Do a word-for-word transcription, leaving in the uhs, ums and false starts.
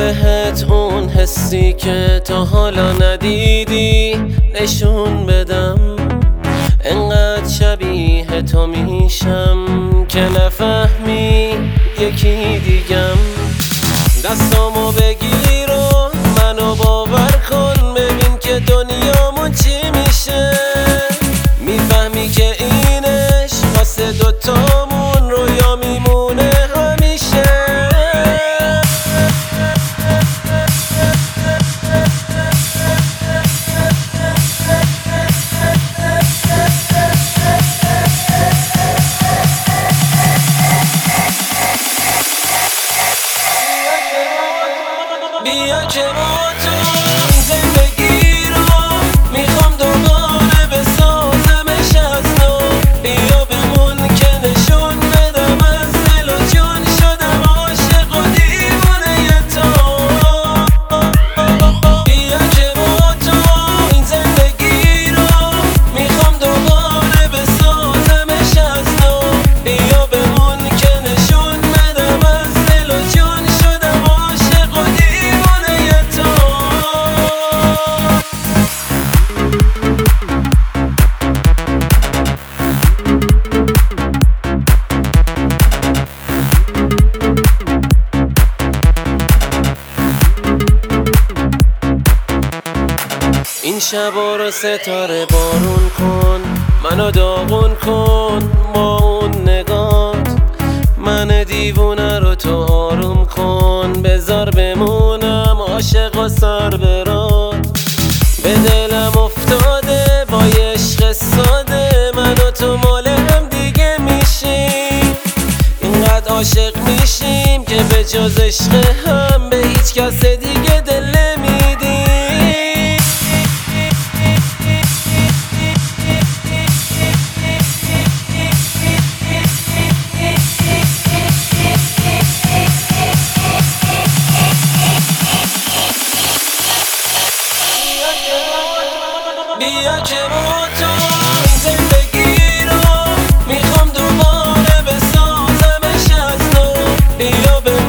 بهت اون حسی که تا حالا ندیدی نشون بدم. انقدر شبیه تو میشم که نفهمی یکی دیگم. دستامو بگیر و منو باور کن، ببین که دنیامون چی میشه. میفهمی که اینش واسه دوتامون رویا میمونه همیشه. بیا که با تو این زندگی رو میخوام دوباره بسازمش از نو. بیا بمون که نشون بدم از دل و جون شدم عاشق و دیوانه تو. بیا که با تو این زندگی رو میخوام دوباره بسازمش از نو. بیا بمون که نشون بدم از دل و جون شدم عاشق و دیوانه تو. این شبا رو ستاره بارون کن، منو داغون کن با اون نگات. من دیوونه رو تو آروم کن، بذار بمونم عاشق و سر برات. به دلم افتاده با یه عشق ساده، من و تو مال هم دیگه میشیم. اینقدر عاشق میشیم که به جز عشق هم به هیچ کس دیگه دل نمیدیم. بیا که با تو این زندگی رو میخوام دوباره بسازمش از نو. بیا